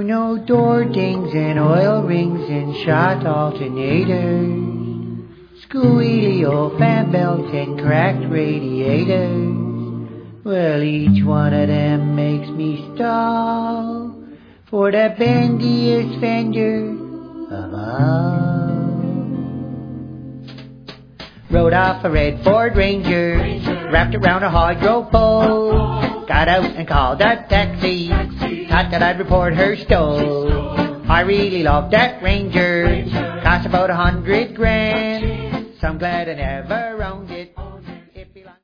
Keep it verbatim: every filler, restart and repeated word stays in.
no door dings and oil rings and shot alternators, squealy old fan belts and cracked radiators. Well, each one of them makes me stall for the bendiest fender of all. Rode off a red Ford Ranger, wrapped around a hydro pole, got out and called a taxi, thought that I'd report her stole. I really loved that Ranger, cost about a hundred grand, so I'm glad I never owned it.